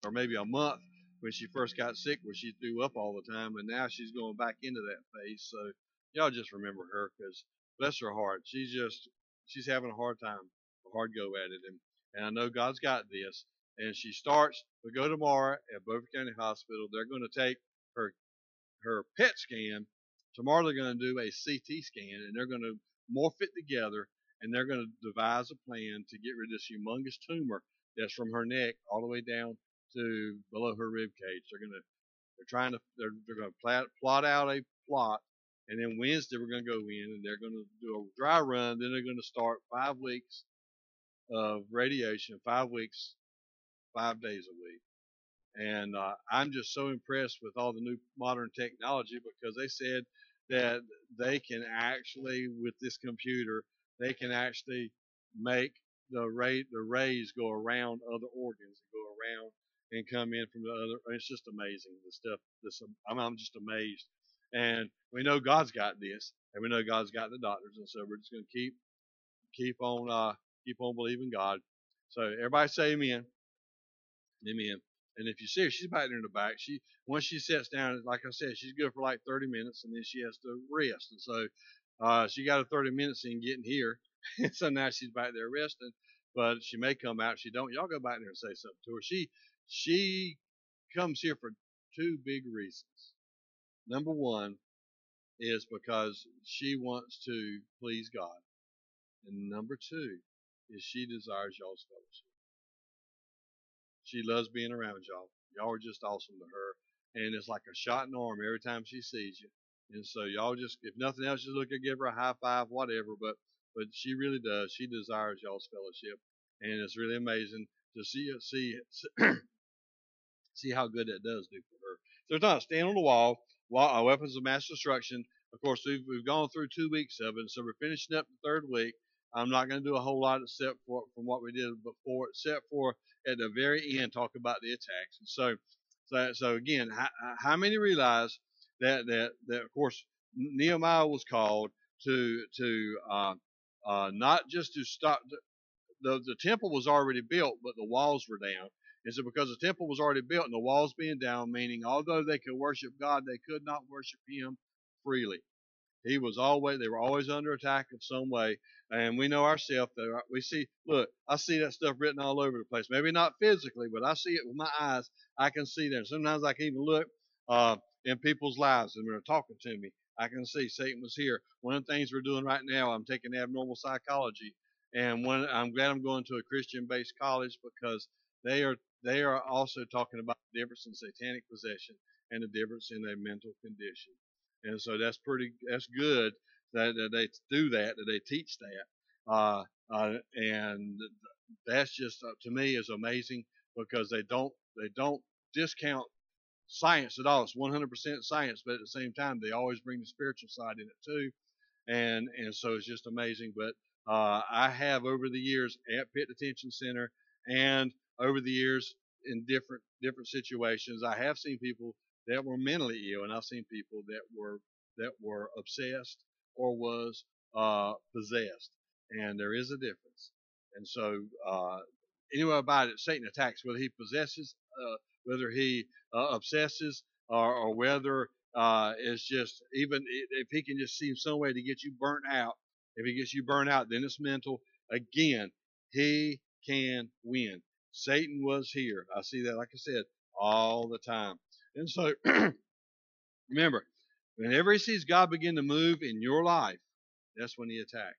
or maybe a month when she first got sick, where she threw up all the time, and now she's going back into that phase. So y'all just remember her, because bless her heart, she's having a hard time, a hard go at it, and I know God's got this. And she starts. We go tomorrow at Beaufort County Hospital. They're going to take her PET scan. Tomorrow they're going to do a CT scan, and they're going to morph it together, and they're going to devise a plan to get rid of this humongous tumor that's from her neck all the way down to below her rib cage. They're going to plot out a plot, and then Wednesday we're going to go in, and they're going to do a dry run. Then they're going to start 5 weeks of radiation, 5 weeks, 5 days a week. And I'm just so impressed with all the new modern technology, because they said that they can actually, with this computer, they can actually make the rays go around other organs and go around and come in from the other. It's just amazing, the stuff. I'm just amazed. And we know God's got this, and we know God's got the doctors, and so we're just going to keep on believing God. So everybody say amen. Amen. And if you see her, she's back there in the back. Once she sits down, like I said, she's good for like 30 minutes, and then she has to rest. And so she got her 30 minutes in getting here, and so now she's back there resting. But she may come out. If she don't, y'all go back there and say something to her. She comes here for two big reasons. Number one is because she wants to please God, and number two is she desires y'all's fellowship. She loves being around y'all. Y'all are just awesome to her. And it's like a shot in the arm every time she sees you. And so y'all just, if nothing else, just look at, give her a high five, whatever. But she really does. She desires y'all's fellowship. And it's really amazing to see how good that does do for her. So it's not stand on the wall, weapons of mass destruction. Of course, we've gone through 2 weeks of it. So we're finishing up the third week. I'm not going to do a whole lot except for from what we did before, except for at the very end talk about the attacks. And so again, how many realize that of course Nehemiah was called to not just to stop. The temple was already built, but the walls were down. And so because the temple was already built and the walls being down, meaning although they could worship God, they could not worship Him freely. They were always under attack in some way. And we know ourselves that I see that stuff written all over the place. Maybe not physically, but I see it with my eyes. I can see that. Sometimes I can even look in people's lives and they're talking to me. I can see Satan was here. One of the things we're doing right now, I'm taking abnormal psychology, and I'm glad I'm going to a Christian-based college, because they are also talking about the difference in satanic possession and the difference in a mental condition. And so that's good that they do that they teach that. And that's just, to me, is amazing, because they don't discount science at all. It's 100% science, but at the same time, they always bring the spiritual side in it too. And so it's just amazing. But I have, over the years at Pitt Detention Center and over the years in different situations, I have seen people that were mentally ill, and I've seen people that were obsessed or was possessed, and there is a difference. And so anyway about it, Satan attacks whether he possesses, whether he obsesses, or whether it's just, even if he can just see some way to get you burnt out. If he gets you burnt out, then it's mental. Again, he can win. Satan was here. I see that, like I said, all the time. And so remember, whenever he sees God begin to move in your life, that's when he attacks.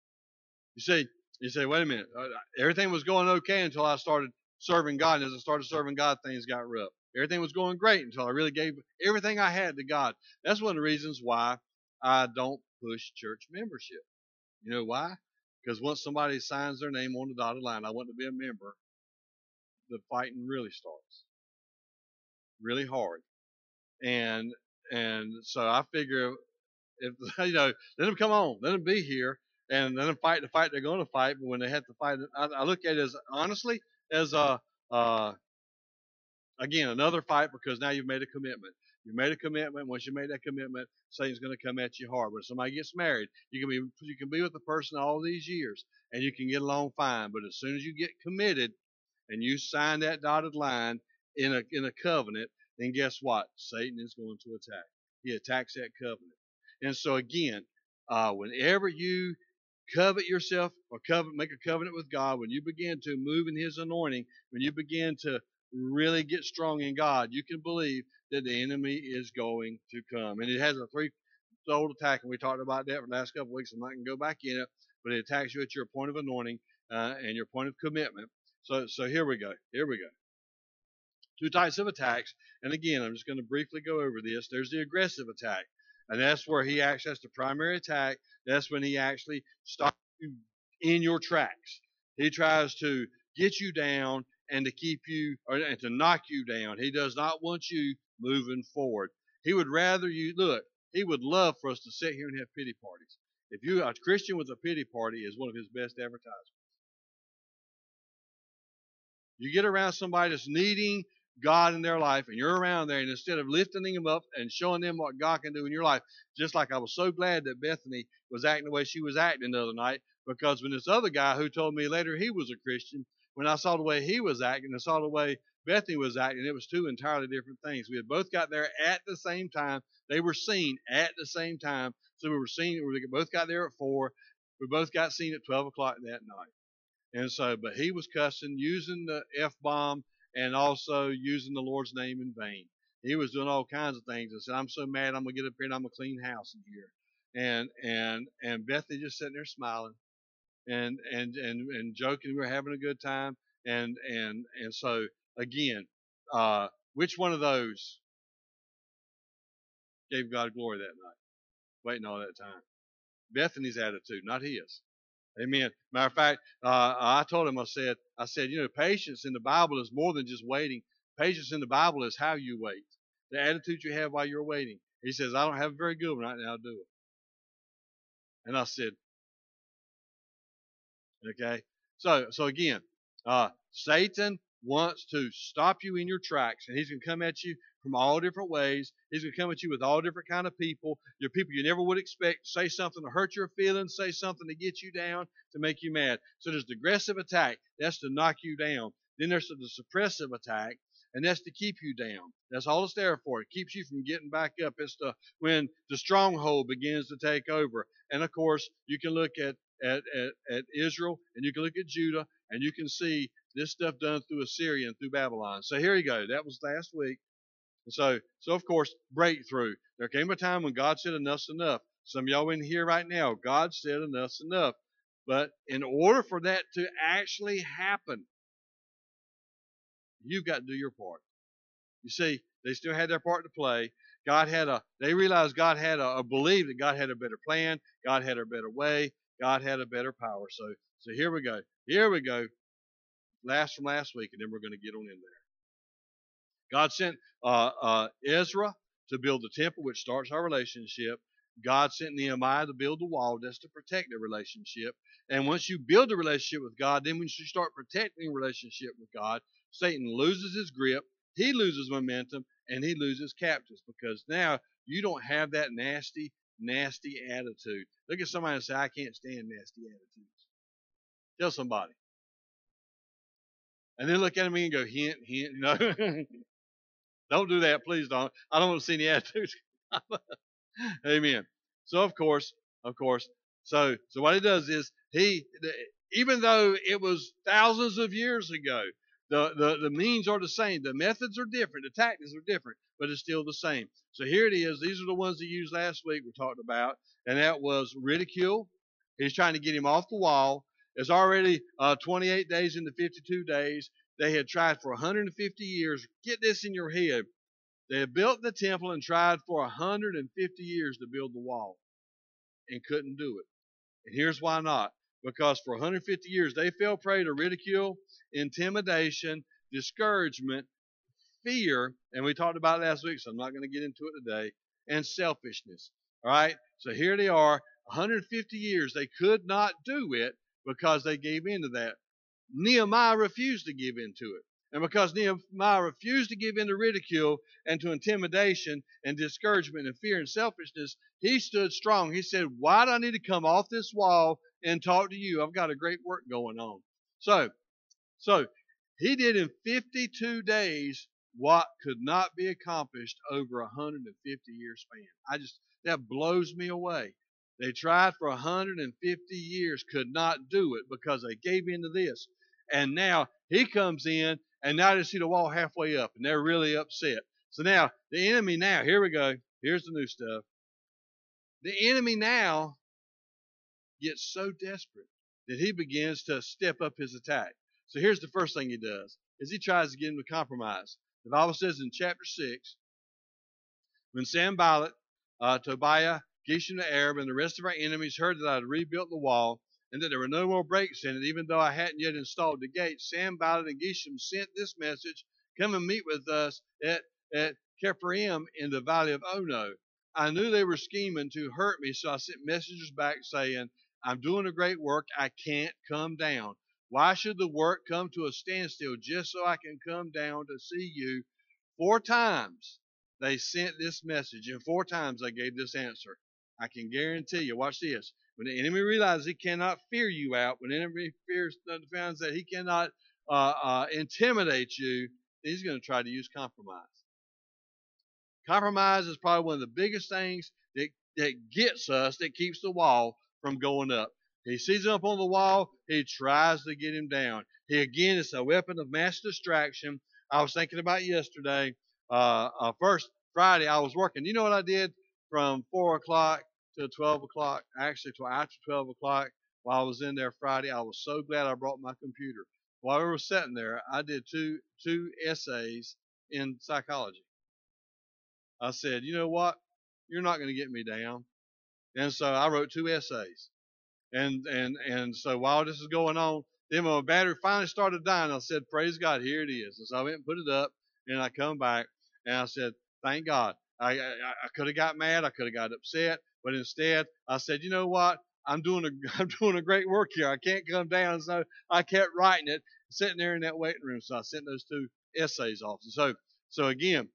You say, wait a minute, everything was going okay until I started serving God. And as I started serving God, things got rough. Everything was going great until I really gave everything I had to God. That's one of the reasons why I don't push church membership. You know why? Because once somebody signs their name on the dotted line, I want to be a member, the fighting really starts. Really hard. And so I figure, if let them come on, let them be here, and let them fight the fight they're going to fight. But when they have to fight, I look at it as, honestly, as again, another fight, because now you've made a commitment. You made a commitment. Once you made that commitment, Satan's going to come at you hard. When somebody gets married, you can be with the person all these years, and you can get along fine. But as soon as you get committed and you sign that dotted line, in a covenant, then guess what? Satan is going to attack. He attacks that covenant. And so again, whenever you covet yourself or make a covenant with God, when you begin to move in His anointing, when you begin to really get strong in God, you can believe that the enemy is going to come. And it has a threefold attack, and we talked about that for the last couple of weeks. I'm not going to go back in it, but it attacks you at your point of anointing and your point of commitment. So here we go. Here we go. Two types of attacks. And again, I'm just going to briefly go over this. There's the aggressive attack. And that's where he actually has the primary attack. That's when he actually stops you in your tracks. He tries to get you down and to keep you, and to knock you down. He does not want you moving forward. He would rather you, look, he would love for us to sit here and have pity parties. If you are a Christian with a pity party is one of his best advertisements. You get around somebody that's needing God in their life, and you're around there, and instead of lifting them up and showing them what God can do in your life, just like I was so glad that Bethany was acting the way she was acting the other night, because when this other guy who told me later he was a Christian, when I saw the way he was acting and saw the way Bethany was acting, it was two entirely different things. We had both got there at the same time. They were seen at the same time. So we both got there at 4. We both got seen at 12 o'clock that night. And so, but he was cussing, using the F-bomb, and also using the Lord's name in vain. He was doing all kinds of things and said, I'm so mad, I'm going to get up here and I'm going to clean house in here. And Bethany just sitting there smiling and joking. We were having a good time. And so, again, which one of those gave God glory that night? Waiting all that time. Bethany's attitude, not his. Amen. Matter of fact, I told him, I said, you know, patience in the Bible is more than just waiting. Patience in the Bible is how you wait. The attitude you have while you're waiting. He says, I don't have a very good one right now, do it. And I said, okay. So again, Satan wants to stop you in your tracks, and he's going to come at you from all different ways. He's going to come at you with all different kind of people. Your people you never would expect. Say something to hurt your feelings. Say something to get you down, to make you mad. So there's the aggressive attack. That's to knock you down. Then there's the suppressive attack, and that's to keep you down. That's all it's there for. It keeps you from getting back up. It's when the stronghold begins to take over. And of course, you can look at Israel, and you can look at Judah, and you can see this stuff done through Assyria and through Babylon. So here you go. That was last week. And so of course, breakthrough. There came a time when God said enough's enough. Some of y'all in here right now, God said enough's enough. But in order for that to actually happen, you've got to do your part. You see, they still had their part to play. They realized God had believed that God had a better plan. God had a better way. God had a better power. So here we go. Here we go. Last from last week, and then we're going to get on in there. God sent Ezra to build the temple, which starts our relationship. God sent Nehemiah to build the wall. That's to protect the relationship. And once you build a relationship with God, then when you start protecting a relationship with God, Satan loses his grip, he loses momentum, and he loses captives, because now you don't have that nasty attitude. Look at somebody and say, I can't stand nasty attitudes. Tell somebody. And then look at me and go, hint. No. Don't do that. Please don't. I don't want to see any attitudes. Amen. So, of course, so what he does is even though it was thousands of years ago, the means are the same. The methods are different. The tactics are different, but it's still the same. So here it is. These are the ones he used last week we talked about, and that was ridicule. He's trying to get him off the wall. It's already 28 days into 52 days. They had tried for 150 years. Get this in your head. They had built the temple and tried for 150 years to build the wall and couldn't do it. And here's why not. Because for 150 years they fell prey to ridicule, intimidation, discouragement, fear, and we talked about it last week, so I'm not going to get into it today, and selfishness. All right? So here they are, 150 years. They could not do it because they gave in to that. Nehemiah refused to give in to it. And because Nehemiah refused to give in to ridicule and to intimidation and discouragement and fear and selfishness, he stood strong. He said, why do I need to come off this wall and talk to you? I've got a great work going on. So he did in 52 days what could not be accomplished over a 150-year span. That blows me away. They tried for 150 years, could not do it because they gave in to this. And now he comes in, and now they see the wall halfway up, and they're really upset. So now, the enemy now, here we go. Here's the new stuff. The enemy now gets so desperate that he begins to step up his attack. So here's the first thing he does, is he tries to get him to compromise. The Bible says in chapter 6, when Sanballat, Tobiah, Geshem the Arab, and the rest of our enemies heard that I had rebuilt the wall, and that there were no more breaks in it, even though I hadn't yet installed the gates, Sanballat and Geshem sent this message, come and meet with us at Kephaim in the valley of Ono. I knew they were scheming to hurt me, so I sent messengers back saying, I'm doing a great work. I can't come down. Why should the work come to a standstill just so I can come down to see you? 4 times they sent this message, and 4 times they gave this answer. I can guarantee you, watch this. When the enemy realizes he cannot fear you out, when the enemy finds that he cannot intimidate you, he's going to try to use compromise. Compromise is probably one of the biggest things that gets us, that keeps the wall from going up. He sees him up on the wall. He tries to get him down. Again, it's a weapon of mass distraction. I was thinking about yesterday. First Friday, I was working. You know what I did from 4 o'clock to 12 o'clock? Actually, till after 12 o'clock while I was in there Friday. I was so glad I brought my computer. While we were sitting there, I did two essays in psychology. I said, you know what? You're not going to get me down. And so I wrote 2 essays. And so while this is going on, then when my battery finally started dying, I said, praise God, here it is. And so I went and put it up, and I come back, and I said, thank God. I could have got mad. I could have got upset. But instead, I said, you know what? I'm doing a great work here. I can't come down. So I kept writing it, sitting there in that waiting room. So I sent those 2 essays off. And so again,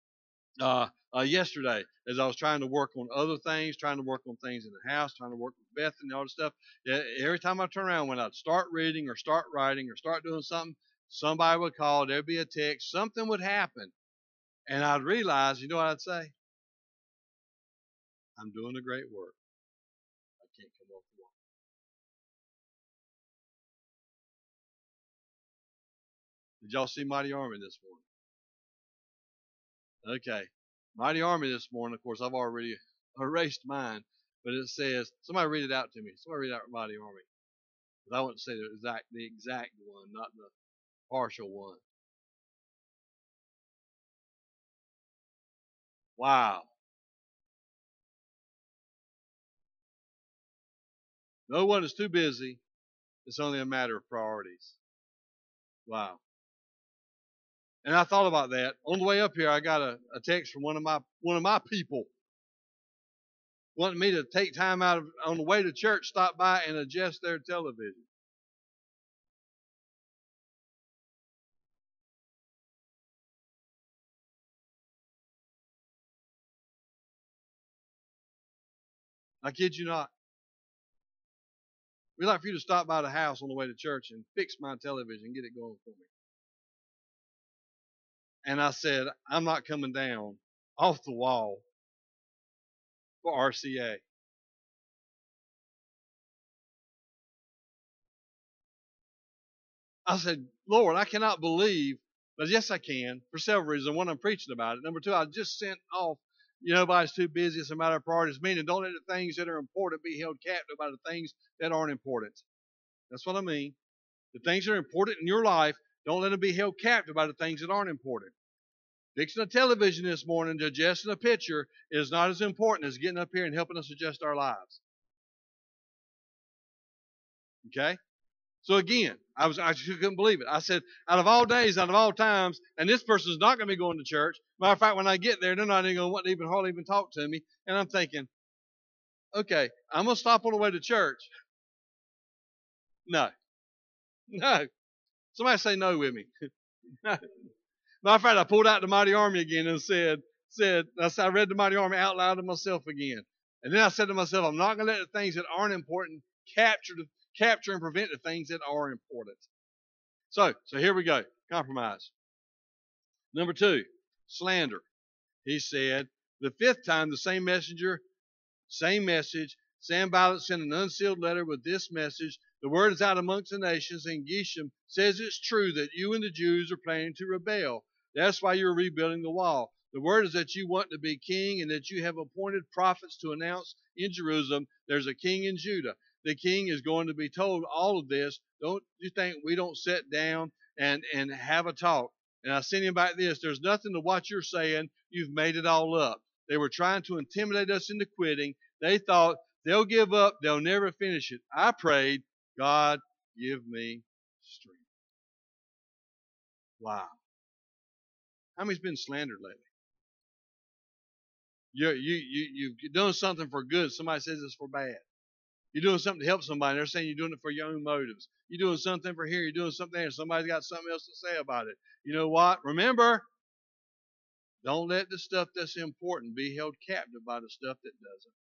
yesterday, as I was trying to work on other things, trying to work on things in the house, trying to work with Beth and all this stuff, every time I turn around, when I'd start reading or start writing or start doing something, somebody would call, there'd be a text, something would happen. And I'd realize, you know what I'd say? I'm doing a great work. I can't come off the wall. Did y'all see Mighty Army this morning? Okay. Mighty Army this morning, of course, I've already erased mine, but it says, somebody read it out to me. Somebody read out Mighty Army. Because I want to say the exact one, not the partial one. Wow. No one is too busy. It's only a matter of priorities. Wow. And I thought about that. On the way up here, I got a text from one of my people wanting me to take time out on the way to church, stop by and adjust their television. I kid you not. We'd like for you to stop by the house on the way to church and fix my television and get it going for me. And I said, I'm not coming down off the wall for RCA. I said, Lord, I cannot believe, but yes, I can for several reasons. One, I'm preaching about it. Number 2, I just sent off, nobody's too busy. It's a matter of priorities. Meaning, don't let the things that are important be held captive by the things that aren't important. That's what I mean. The things that are important in your life, don't let them be held captive by the things that aren't important. Fixing a television this morning to adjusting a picture is not as important as getting up here and helping us adjust our lives. Okay? So again, I couldn't believe it. I said, out of all days, out of all times, and this person's not going to be going to church. Matter of fact, when I get there, they're not even going to want to hardly even talk to me. And I'm thinking, okay, I'm going to stop on the way to church. No. Somebody say no with me. No. Matter of fact, I pulled out the Mighty Army again and I read the Mighty Army out loud to myself again. And then I said to myself, I'm not going to let the things that aren't important capture and prevent the things that are important. So here we go. Compromise. Number two, slander. He said, the fifth time, the same messenger, same message. Sanballat sent an unsealed letter with this message. The word is out amongst the nations, and Geshem says it's true that you and the Jews are planning to rebel. That's why you're rebuilding the wall. The word is that you want to be king and that you have appointed prophets to announce in Jerusalem there's a king in Judah. The king is going to be told all of this. Don't you think we don't sit down and have a talk? And I sent him back this. There's nothing to what you're saying. You've made it all up. They were trying to intimidate us into quitting. They thought they'll give up. They'll never finish it. I prayed, God, give me strength. Wow. How many's been slandered lately? You've done something for good. Somebody says it's for bad. You're doing something to help somebody. They're saying you're doing it for your own motives. You're doing something for here. You're doing something there. Somebody's got something else to say about it. You know what? Remember, don't let the stuff that's important be held captive by the stuff that doesn't.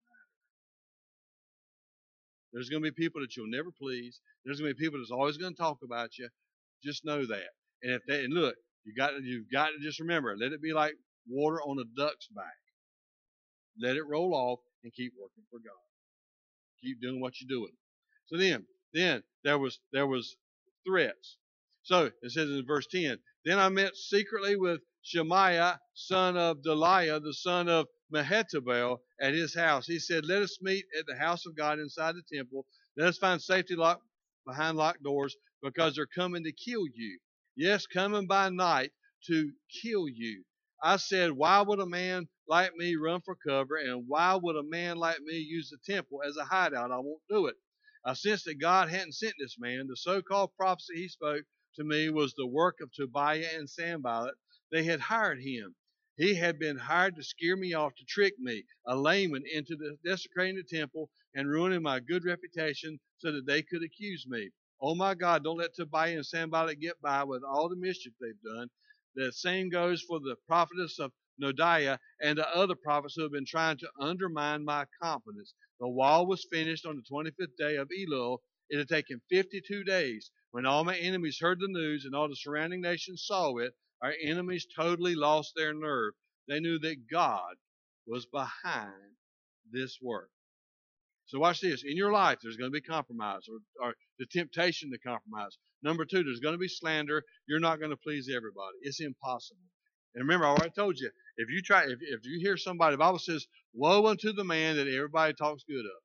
There's going to be people that you'll never please. There's going to be people that's always going to talk about you. Just know that. And look, you've got to just remember, let it be like water on a duck's back. Let it roll off and keep working for God. Keep doing what you're doing. So then there was threats. So it says in verse 10, then I met secretly with Shemaiah, son of Deliah, the son of Mehetabel, at his house. He said, let us meet at the house of God inside the temple. Let us find safety behind locked doors, because they're coming to kill you. Yes, coming by night to kill you. I said, why would a man like me run for cover, and why would a man like me use the temple as a hideout? I won't do it. I sensed that God hadn't sent this man. The so-called prophecy he spoke to me was the work of Tobiah and Sanballat. They had hired him. He had been hired to scare me off, to trick me, a layman, into desecrating the temple and ruining my good reputation so that they could accuse me. Oh my God, don't let Tobiah and Sanballat get by with all the mischief they've done. The same goes for the prophetess of Noadiah and the other prophets who have been trying to undermine my confidence. The wall was finished on the 25th day of Elul. It had taken 52 days. When all my enemies heard the news and all the surrounding nations saw it, our enemies totally lost their nerve. They knew that God was behind this work. So watch this. In your life, there's going to be compromise or the temptation to compromise. Number two, there's going to be slander. You're not going to please everybody. It's impossible. And remember, I already told you, if you hear somebody, the Bible says, woe unto the man that everybody talks good of.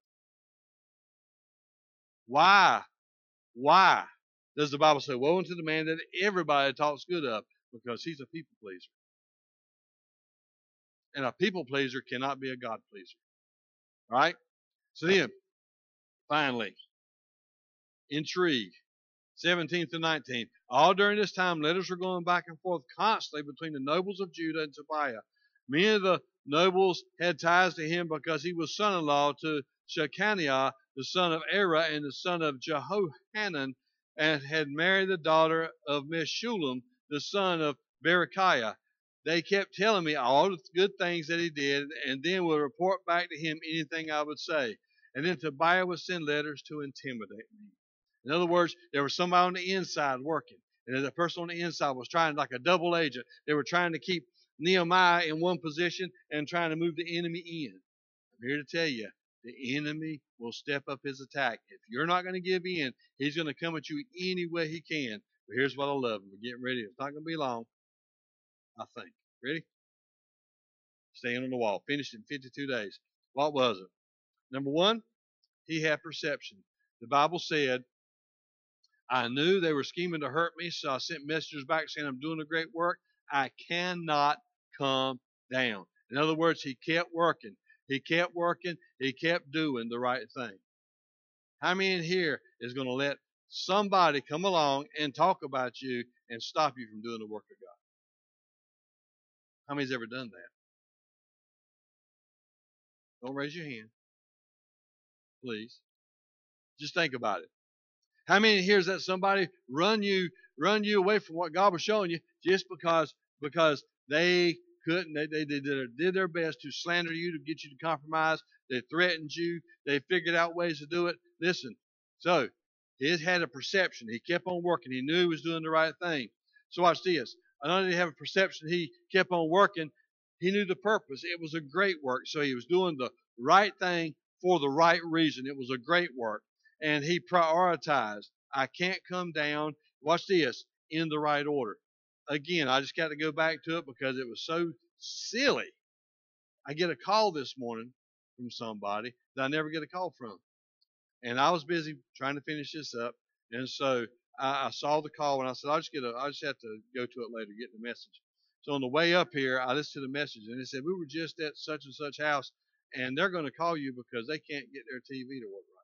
Why? Why does the Bible say, woe unto the man that everybody talks good of? Because he's a people pleaser. And a people pleaser cannot be a God pleaser. All right? So then, finally, intrigue. 17th to 19th. All during this time, letters were going back and forth constantly between the nobles of Judah and Tobiah. Many of the nobles had ties to him because he was son-in-law to Shechaniah, the son of Era and the son of Jehohanan, and had married the daughter of Meshullam, the son of Berechiah. They kept telling me all the good things that he did, and then would report back to him anything I would say. And then Tobiah would send letters to intimidate me. In other words, there was somebody on the inside working. And the person on the inside was trying, like a double agent. They were trying to keep Nehemiah in one position and trying to move the enemy in. I'm here to tell you, the enemy will step up his attack. If you're not going to give in, he's going to come at you any way he can. But here's what I love. We're getting ready. It's not going to be long, I think. Ready? Staying on the wall. Finished in 52 days. What was it? Number one, he had perception. The Bible said, I knew they were scheming to hurt me, so I sent messengers back saying, I'm doing a great work. I cannot come down. In other words, he kept working. He kept working. He kept doing the right thing. How many in here is going to let somebody come along and talk about you and stop you from doing the work of God? How many's ever done that? Don't raise your hand, please. Just think about it. How many here is that somebody run you away from what God was showing you just because they couldn't, they did their best to slander you, to get you to compromise. They threatened you. They figured out ways to do it. Listen, so he had a perception. He kept on working. He knew he was doing the right thing. So watch this. Not only did he have a perception, he kept on working. He knew the purpose. It was a great work. So he was doing the right thing for the right reason. It was a great work. And he prioritized. I can't come down, watch this, in the right order. Again, I just got to go back to it because it was so silly. I get a call this morning from somebody that I never get a call from. And I was busy trying to finish this up. And so I saw the call and I said, I just have to go to it later, get the message. So on the way up here, I listened to the message and it said, we were just at such and such house and they're going to call you because they can't get their TV to work right.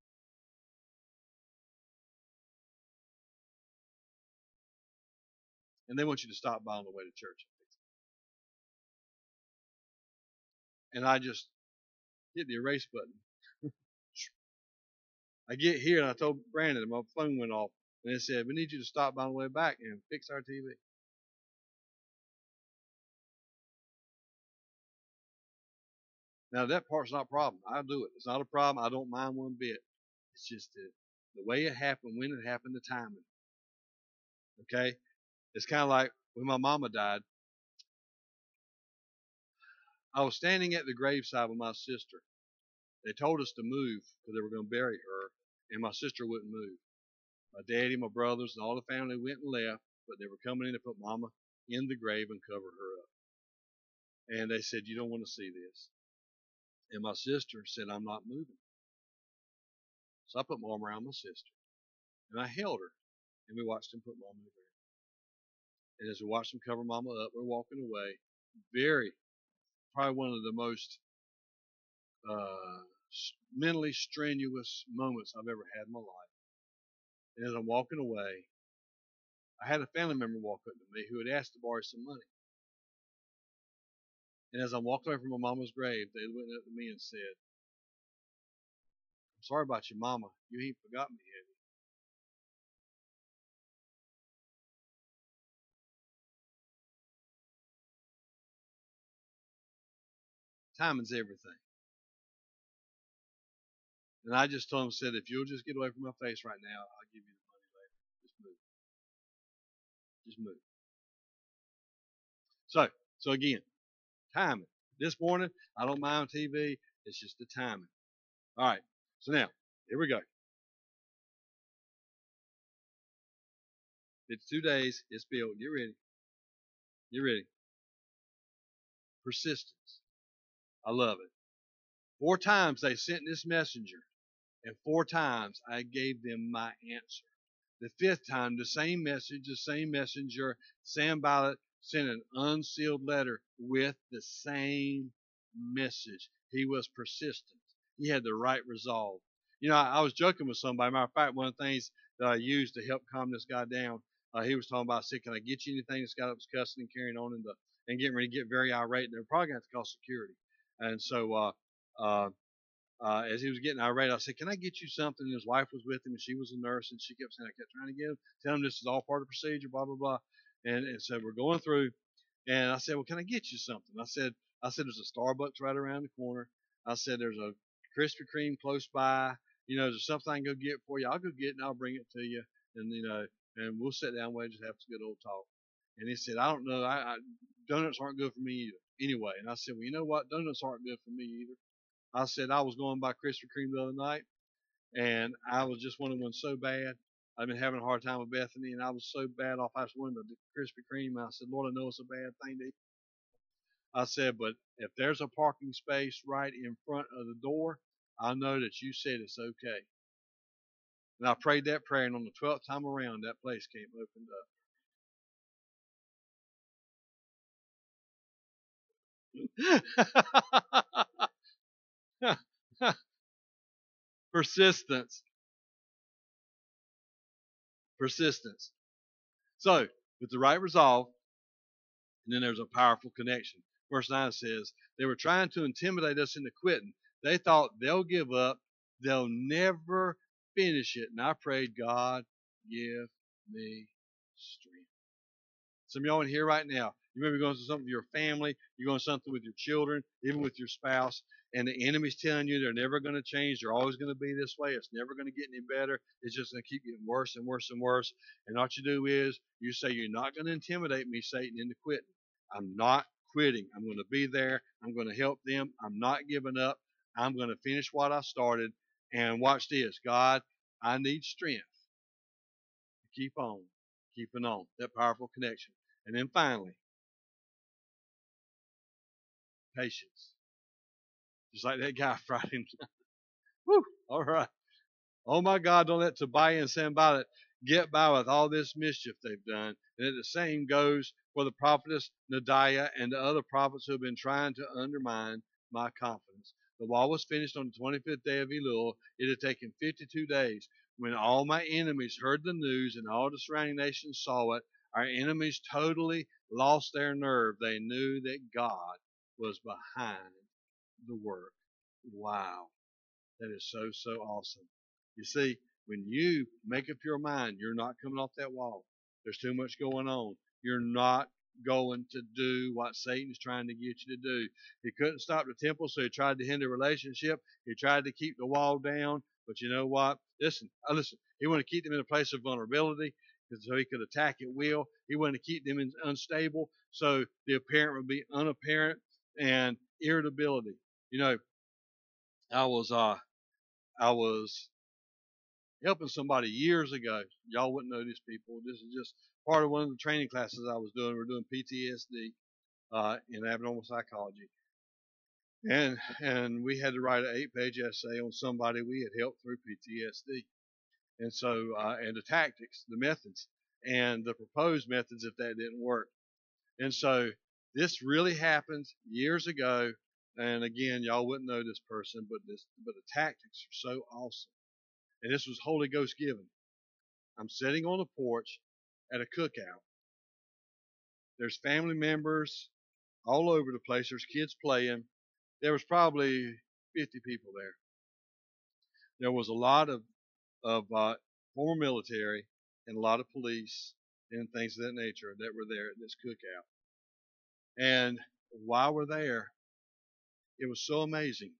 And they want you to stop by on the way to church. And I just hit the erase button. I get here and I told Brandon, my phone went off and it said, we need you to stop by on the way back and fix our TV. Now that part's not a problem. I'll do it. It's not a problem. I don't mind one bit. It's just the way it happened, when it happened, the timing. Okay? It's kind of like when my mama died. I was standing at the graveside with my sister. They told us to move because they were going to bury her, and my sister wouldn't move. My daddy, my brothers, and all the family went and left, but they were coming in to put mama in the grave and cover her up. And they said, you don't want to see this. And my sister said, I'm not moving. So I put my arm around my sister, and I held her, and we watched them put mama in the grave. And as we watched them cover mama up, we're walking away. Probably one of the most uh, mentally strenuous moments I've ever had in my life. And as I'm walking away, I had a family member walk up to me who had asked to borrow some money. And as I'm walking away from my mama's grave, they went up to me and said, I'm sorry about your mama. You ain't forgot me, have you? Timing's everything. And I just told him, said, if you'll just get away from my face right now, I'll give you the money later. Just move. Just move. So again, timing. This morning, I don't mind TV. It's just the timing. All right. So now, here we go. It's 2 days. It's built. Get ready. Get ready. Persistence. I love it. 4 times they sent this messenger, and 4 times I gave them my answer. The 5th time, the same message, the same messenger, Sanballat sent an unsealed letter with the same message. He was persistent. He had the right resolve. You know, I was joking with somebody. Matter of fact, one of the things that I used to help calm this guy down, he was talking about, I said, can I get you anything? This guy was cussing and carrying on and getting ready to get very irate. And they're probably going to have to call security. And so as he was getting irate, I said, can I get you something? And his wife was with him, and she was a nurse, and she kept saying, I kept trying to get him, tell him this is all part of the procedure, blah, blah, blah. And so we're going through, and I said, well, can I get you something? I said, there's a Starbucks right around the corner. I said, there's a Krispy Kreme close by. You know, there's something I can go get for you. I'll go get it, and I'll bring it to you. And, you know, and we'll sit down and we'll just have a good old talk. And he said, I don't know. Donuts aren't good for me either. Anyway, and I said, well, you know what? Donuts aren't good for me either. I said I was going by Krispy Kreme the other night, and I was just wanting one so bad. I've been having a hard time with Bethany, and I was so bad off. I just wanted the Krispy Kreme. I said, Lord, I know it's a bad thing to eat. I said, but if there's a parking space right in front of the door, I know that you said it's okay. And I prayed that prayer, and on the 12th time around, that place came opened up. Persistence. Persistence. So, with the right resolve, and then there's a powerful connection. Verse 9 says, they were trying to intimidate us into quitting. They thought they'll give up. They'll never finish it. And I prayed, God, give me strength. Some of y'all in here right now, You may be going through something with your family. You're going through something with your children, even with your spouse. And the enemy's telling you they're never going to change. They're always going to be this way. It's never going to get any better. It's just going to keep getting worse and worse and worse. And what you do is you say, you're not going to intimidate me, Satan, into quitting. I'm not quitting. I'm going to be there. I'm going to help them. I'm not giving up. I'm going to finish what I started. And watch this. God, I need strength to keep on, keeping on. That powerful connection. And then finally, patience. Just like that guy Friday night. Woo! All right. Oh my God, don't let Tobiah and Sanballat get by with all this mischief they've done. And the same goes for the prophetess Nadiah and the other prophets who have been trying to undermine my confidence. The wall was finished on the 25th day of Elul. It had taken 52 days. When all my enemies heard the news and all the surrounding nations saw it, our enemies totally lost their nerve. They knew that God was behind the work. Wow. That is so, so awesome. You see, when you make up your mind, you're not coming off that wall. There's too much going on. You're not going to do what Satan's trying to get you to do. He couldn't stop the temple, so he tried to hinder relationship. He tried to keep the wall down. But you know what? Listen. He wanted to keep them in a place of vulnerability so he could attack at will. He wanted to keep them unstable so the apparent would be unapparent, and irritability. You know, I was I was helping somebody years ago. Y'all wouldn't know these people. This is just part of one of the training classes I was doing. We're doing PTSD in abnormal psychology, and we had to write an 8-page essay on somebody we had helped through PTSD, and so and the tactics, the methods, and the proposed methods if that didn't work. And so this really happened years ago. And again, y'all wouldn't know this person, but the tactics are so awesome. And this was Holy Ghost given. I'm sitting on the porch at a cookout. There's family members all over the place. There's kids playing. There was probably 50 people there. There was a lot of former military and a lot of police and things of that nature that were there at this cookout. And while we're there, it was so amazing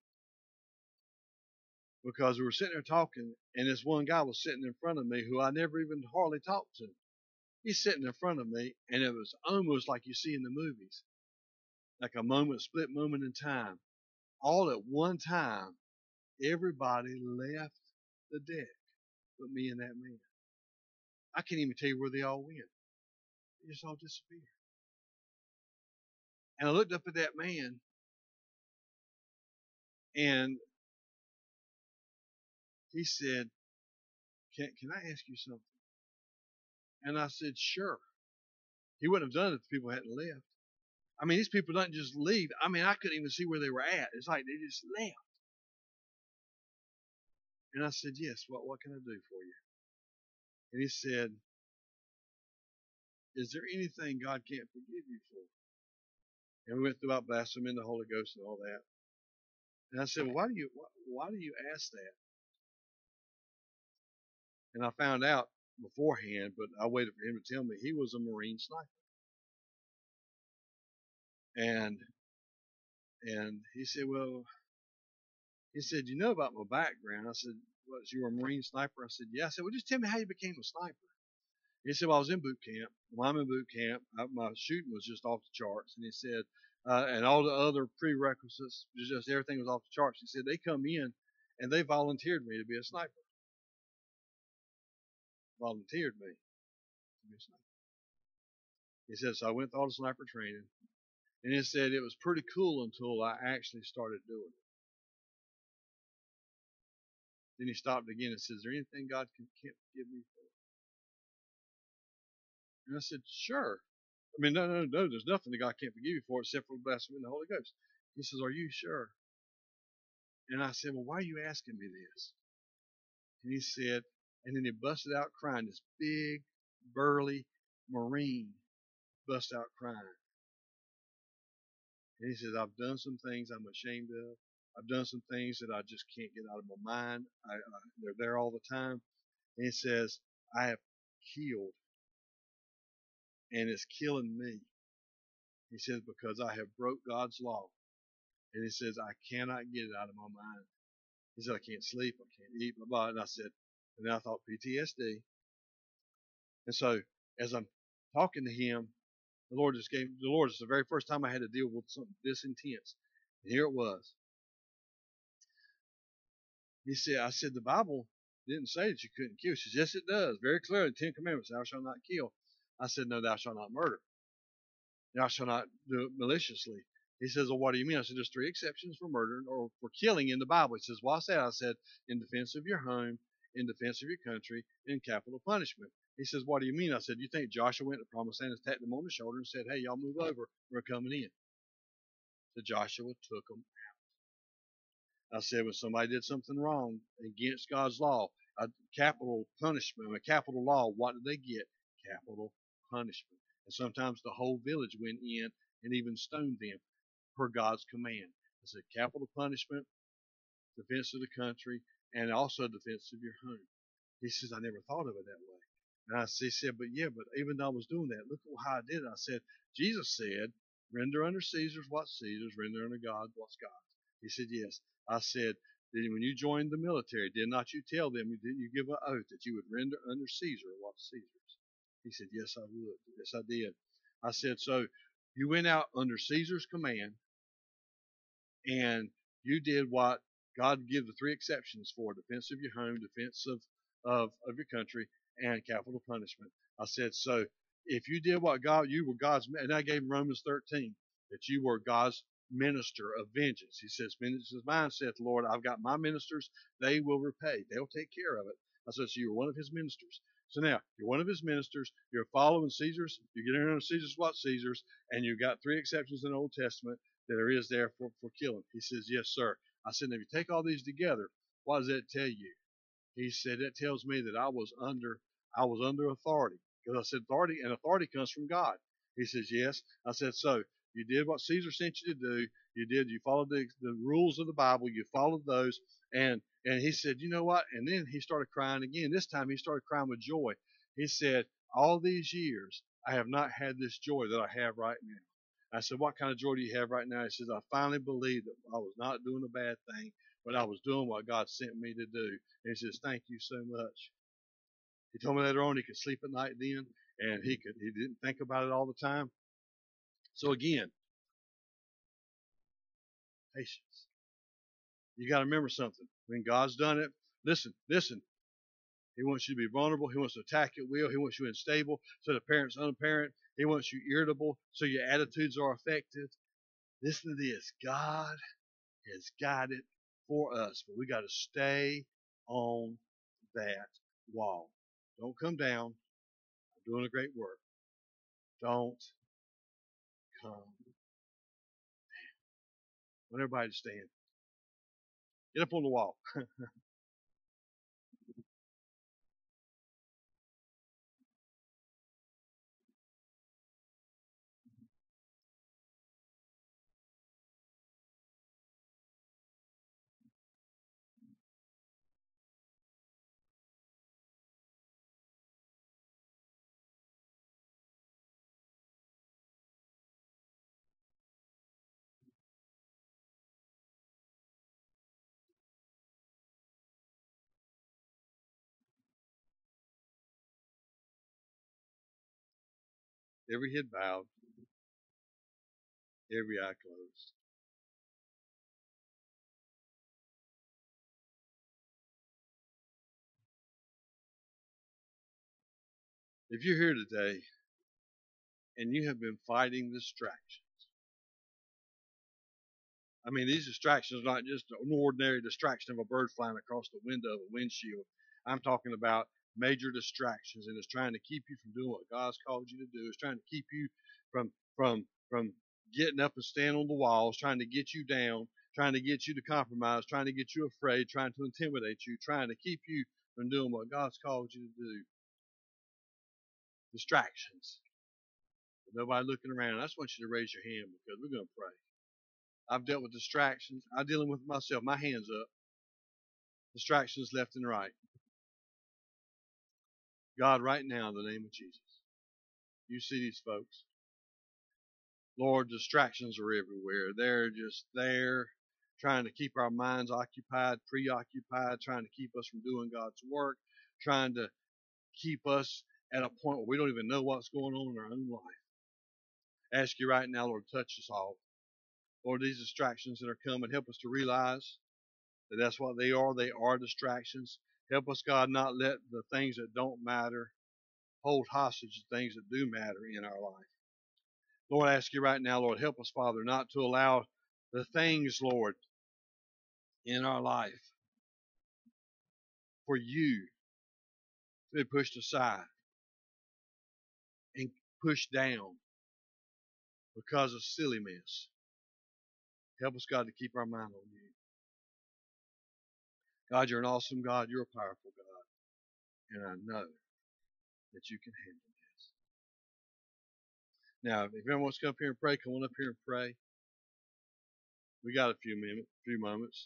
because we were sitting there talking, and this one guy was sitting in front of me who I never even hardly talked to. He's sitting in front of me, and it was almost like you see in the movies, like a split moment in time. All at one time, everybody left the deck but me and that man. I can't even tell you where they all went. They just all disappeared. And I looked up at that man, and he said, can I ask you something? And I said, sure. He wouldn't have done it if the people hadn't left. I mean, these people don't just leave. I mean, I couldn't even see where they were at. It's like they just left. And I said, yes, what can I do for you? And he said, is there anything God can't forgive you for? And we went through about blasphemy in the Holy Ghost and all that. And I said, well, why do you ask that? And I found out beforehand, but I waited for him to tell me he was a Marine sniper. And he said, well, you know about my background. I said, what, you were a Marine sniper? I said, yeah. I said, well, just tell me how you became a sniper. He said, well, I was in boot camp. While I'm in boot camp, my shooting was just off the charts. And he said, and all the other prerequisites, just everything was off the charts. He said, they come in and they volunteered me to be a sniper. Volunteered me to be a sniper. He said, so I went through all the sniper training. And he said, it was pretty cool until I actually started doing it. Then he stopped again and said, is there anything God can't forgive me for? And I said, sure. I mean, no, there's nothing that God can't forgive you for except for blasphemy in the Holy Ghost. He says, are you sure? And I said, well, why are you asking me this? And he said, and then he busted out crying. This big, burly Marine bust out crying. And he says, I've done some things I'm ashamed of. I've done some things that I just can't get out of my mind. They're there all the time. And he says, I have killed, and it's killing me. He says, because I have broke God's law. And he says, I cannot get it out of my mind. He said, I can't sleep, I can't eat, blah, blah. And I said, and then I thought PTSD. And so as I'm talking to him, the Lord is the very first time I had to deal with something this intense. And here it was. He said, I said, the Bible didn't say that you couldn't kill. She says, yes, it does. Very clearly, the Ten Commandments, thou shalt not kill. I said, no, thou shalt not murder. Thou shalt not do it maliciously. He says, well, what do you mean? I said, there's 3 exceptions for murder or for killing in the Bible. He says, what's that? I said, in defense of your home, in defense of your country, in capital punishment. He says, what do you mean? I said, you think Joshua went to the promised land and tapped them on the shoulder and said, hey, y'all move over. We're coming in. So Joshua took them. I said, when somebody did something wrong against God's law, a capital punishment, a capital law, what did they get? Capital punishment. And sometimes the whole village went in and even stoned them per God's command. I said, capital punishment, defense of the country, and also defense of your home. He says, I never thought of it that way. And he said, but even though I was doing that, look how I did it. I said, Jesus said, render unto Caesar's what's Caesar's, render unto God what's God's. He said, yes. I said, when you joined the military, did not you tell them, didn't you give an oath that you would render under Caesar what's Caesar's? He said, yes, I would. Yes, I did. I said, so you went out under Caesar's command and you did what God gave the 3 exceptions for: defense of your home, defense of your country, and capital punishment. I said, so if you did what you were God's, and I gave him Romans 13, that you were God's minister of vengeance. He says, vengeance is mine, saith the Lord. I've got my ministers. They will repay. They'll take care of it. I said, so you're one of his ministers. So now, you're one of his ministers. You're following Caesar's. You get in under Caesar's what Caesar's, and you've got 3 exceptions in the Old Testament that there is there for killing. He says, yes, sir. I said, if you take all these together, what does that tell you? He said, it tells me that I was under authority. Because I said, authority comes from God. He says, yes. I said, so you did what Caesar sent you to do. You followed the rules of the Bible. You followed those. And he said, you know what? And then he started crying again. This time he started crying with joy. He said, all these years, I have not had this joy that I have right now. I said, what kind of joy do you have right now? He says, I finally believed that I was not doing a bad thing, but I was doing what God sent me to do. And he says, thank you so much. He told me later on he could sleep at night then, and he didn't think about it all the time. So again, patience. You got to remember something. When God's done it, listen. He wants you to be vulnerable. He wants to attack at will. He wants you unstable, so the parent's unparent. He wants you irritable, so your attitudes are affected. Listen to this. God has got it for us, but we got to stay on that wall. Don't come down. I'm doing a great work. Don't come down. I want everybody to stand. Get up on the wall. Every head bowed, every eye closed. If you're here today and you have been fighting distractions, I mean, these distractions are not just an ordinary distraction of a bird flying across the window of a windshield. I'm talking about major distractions, and it's trying to keep you from doing what God's called you to do. It's trying to keep you from getting up and standing on the walls, trying to get you down, trying to get you to compromise, trying to get you afraid, trying to intimidate you, trying to keep you from doing what God's called you to do. Distractions. With nobody looking around. I just want you to raise your hand because we're going to pray. I've dealt with distractions. I'm dealing with myself. My hands up. Distractions left and right. God, right now, in the name of Jesus, you see these folks. Lord, distractions are everywhere. They're just there trying to keep our minds occupied, preoccupied, trying to keep us from doing God's work, trying to keep us at a point where we don't even know what's going on in our own life. I ask you right now, Lord, touch us all. Lord, these distractions that are coming, help us to realize that that's what they are. They are distractions. Help us, God, not let the things that don't matter hold hostage the things that do matter in our life. Lord, I ask you right now, Lord, help us, Father, not to allow the things, Lord, in our life for you to be pushed aside and pushed down because of silliness. Help us, God, to keep our mind on you. God, you're an awesome God. You're a powerful God. And I know that you can handle this. Now, if anyone wants to come up here and pray, come on up here and pray. We got a few moments.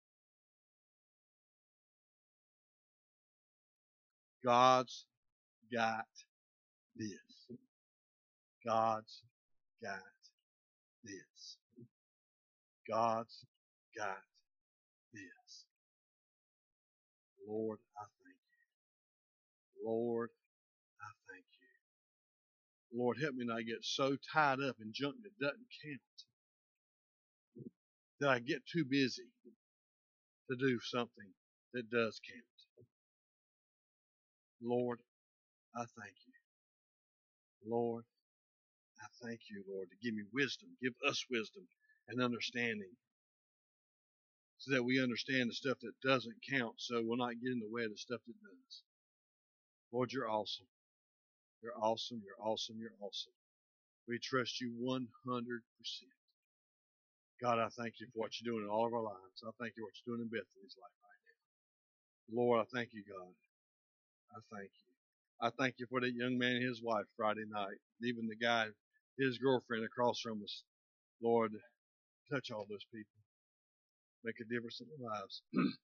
God's got this. God's got this. God's got this. Lord, I thank you. Lord, I thank you. Lord, help me not get so tied up in junk that doesn't count that I get too busy to do something that does count. Lord, I thank you. Lord, I thank you, Lord, to give me wisdom. Give us wisdom and understanding so that we understand the stuff that doesn't count so we'll not get in the way of the stuff that does. Lord, you're awesome. You're awesome. You're awesome. You're awesome. We trust you 100%. God, I thank you for what you're doing in all of our lives. I thank you for what you're doing in Bethany's life right now. Lord, I thank you, God. I thank you. I thank you for that young man and his wife Friday night. Even the guy, his girlfriend across from us. Lord, touch all those people. Make a difference in their lives.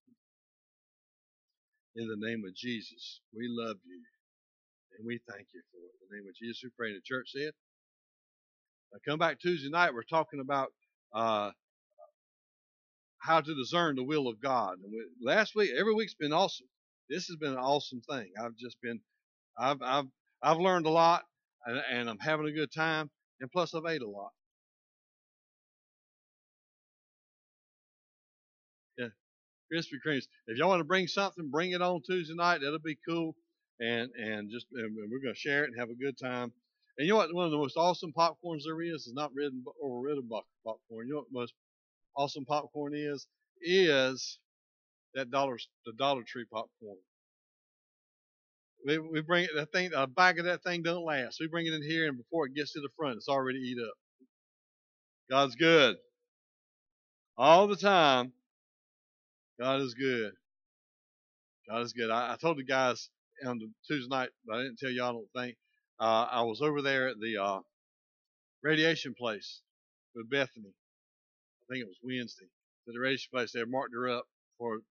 In the name of Jesus, we love you and we thank you for it. In the name of Jesus, we pray. And the church said, come back Tuesday night. We're talking about how to discern the will of God. And last week, every week's been awesome. This has been an awesome thing. I've learned a lot, and I'm having a good time. And plus, I've ate a lot. Yeah, Krispy Kremes. If y'all want to bring something, bring it on Tuesday night. That'll be cool. And we're going to share it and have a good time. And you know what? One of the most awesome popcorns there is not red popcorn. You know what the most awesome popcorn is? Is that the Dollar Tree popcorn. We bring it. That thing, a bag of that thing don't last. We bring it in here, and before it gets to the front, it's already eat up. God's good all the time. God is good. God is good. I told the guys on the Tuesday night, but I didn't tell y'all. I don't think I was over there at the radiation place with Bethany. I think it was Wednesday. So the radiation place, they marked her up for